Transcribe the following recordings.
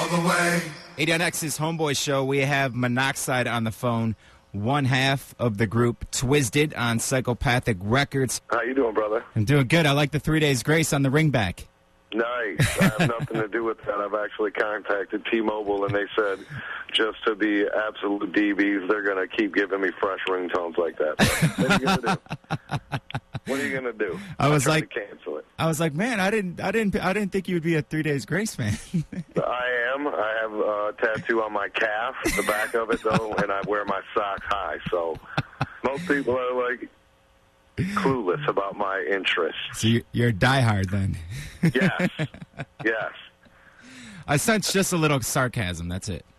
the way. 89X's Homeboy Show. We have Monoxide on the phone, one half of the group Twisted on Psychopathic Records. How you doing, brother? I'm doing good. I like the 3 days grace on the ringback. Nice. I have nothing to do with that. I've actually contacted T-Mobile, and they said just to be absolute DBs, they're going to keep giving me fresh ringtones like that. What are you going to do? What are you going to do? I was like, to cancel it. I was like, man, I didn't think you would be a 3 days grace fan. I am. I have a tattoo on my calf, the back of it though, and I wear my socks high. So most people are like clueless about my interests. So you're a diehard then. Yes. Yes. I sense just a little sarcasm. That's it.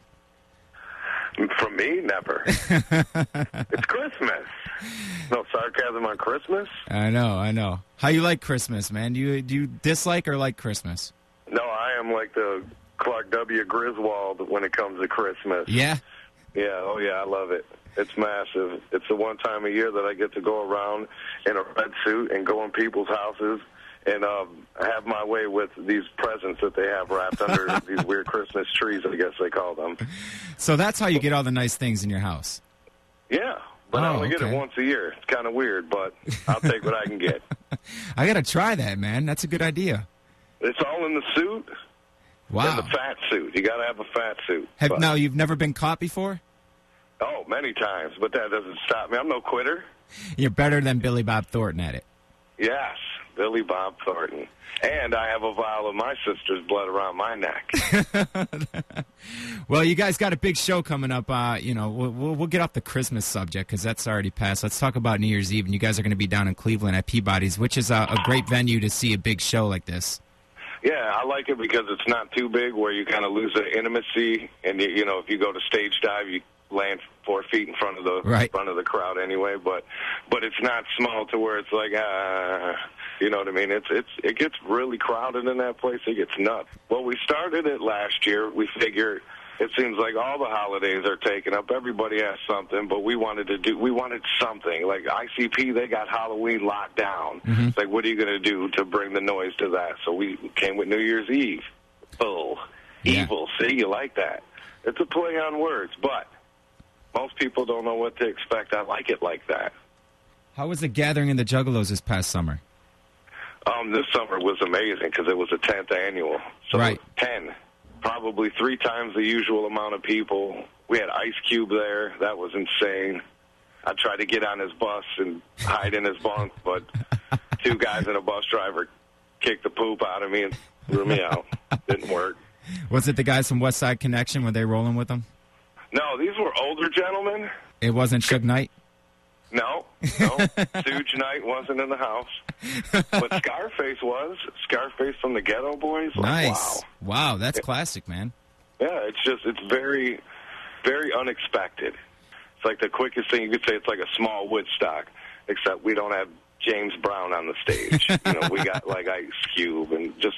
From me, never. It's Christmas. No sarcasm on Christmas? I know. How you like Christmas, man? Do you dislike or like Christmas? No, I am like the Clark W. Griswold when it comes to Christmas. Yeah? Yeah, oh yeah, I love it. It's massive. It's the one time a year that I get to go around in a red suit and go in people's houses and have my way with these presents that they have wrapped under these weird Christmas trees, I guess they call them. So that's how you get all the nice things in your house? Yeah, but I only get it once a year. It's kind of weird, but I'll take what I can get. I got to try that, man. That's a good idea. It's all in the suit. Wow. In the fat suit. You got to have a fat suit. Now, you've never been caught before? Oh, many times, but that doesn't stop me. I'm no quitter. You're better than Billy Bob Thornton at it. Yes, Billy Bob Thornton. And I have a vial of my sister's blood around my neck. Well, you guys got a big show coming up. We'll get off the Christmas subject because that's already passed. Let's talk about New Year's Eve. And you guys are going to be down in Cleveland at Peabody's, which is a great venue to see a big show like this. Yeah, I like it because it's not too big where you kind of lose the intimacy. And, if you go to stage dive, you land 4 feet in front of the crowd anyway. But it's not small to where it's like, you know what I mean? It gets really crowded in that place. It gets nuts. Well, we started it last year. We figured it seems like all the holidays are taken up. Everybody has something, but we wanted something. Like ICP, they got Halloween locked down. Mm-hmm. It's like, what are you going to do to bring the noise to that? So we came with New Year's Eve. Oh, yeah. Evil. See, you like that. It's a play on words, but most people don't know what to expect. I like it like that. How was the gathering in the Juggalos this past summer? This summer was amazing because it was a 10th annual. So right. 10. Probably 3 times the usual amount of people. We had Ice Cube there. That was insane. I tried to get on his bus and hide in his bunk, but 2 guys and a bus driver kicked the poop out of me and threw me out. Didn't work. Was it the guys from West Side Connection? Were they rolling with them? No, these were older gentlemen. It wasn't Suge Knight? No. Suge Knight wasn't in the house. But Scarface was. Scarface from the Ghetto Boys. Nice. Wow, that's classic, man. Yeah, it's very, very unexpected. It's like the quickest thing you could say. It's like a small Woodstock, except we don't have James Brown on the stage. We got like Ice Cube and just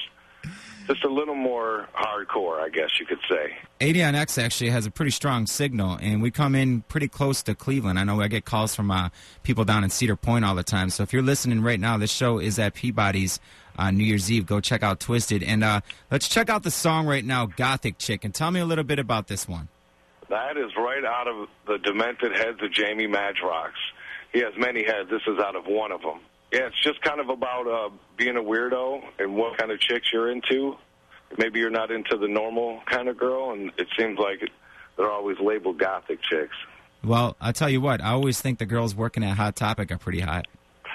a little more hardcore, I guess you could say. 89X actually has a pretty strong signal, and we come in pretty close to Cleveland. I know I get calls from people down in Cedar Point all the time. So if you're listening right now, this show is at Peabody's New Year's Eve. Go check out Twisted. And let's check out the song right now, Gothic Chick, and tell me a little bit about this one. That is right out of the demented heads of Jamie Madrox. He has many heads. This is out of one of them. Yeah, it's just kind of about being a weirdo and what kind of chicks you're into. Maybe you're not into the normal kind of girl, and it seems like they're always labeled gothic chicks. Well, I'll tell you what, I always think the girls working at Hot Topic are pretty hot.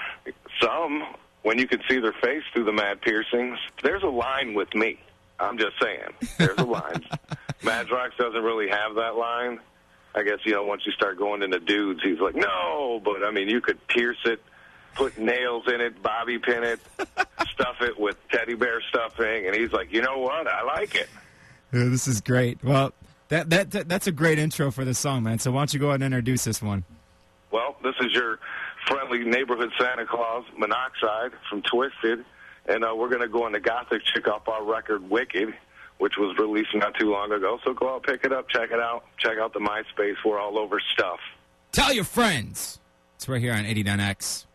Some, when you can see their face through the mad piercings, there's a line with me. I'm just saying. There's a line. Madrox doesn't really have that line. I guess, once you start going into dudes, he's like, no, but, you could pierce it, put nails in it, bobby pin it, stuff it with teddy bear stuffing, and he's like, you know what? I like it. Yeah, this is great. Well, that's a great intro for the song, man. So why don't you go ahead and introduce this one? Well, this is your friendly neighborhood Santa Claus, Monoxide from Twisted, and we're going to go on the Gothic Chick off our record, Wicked, which was released not too long ago. So go out, pick it up, check it out. Check out the MySpace. We're all over stuff. Tell your friends. It's right here on 89X.